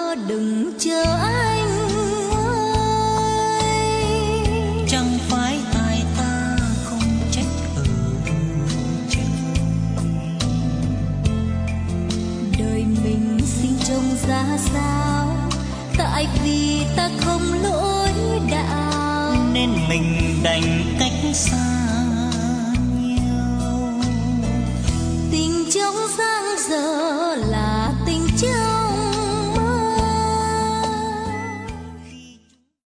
đừng chờ anh ơi. Chẳng phải tại ta không trách ở chăng, đời mình sinh trông ra sao, tại vì ta không lỗi đạo nên mình đành cách xa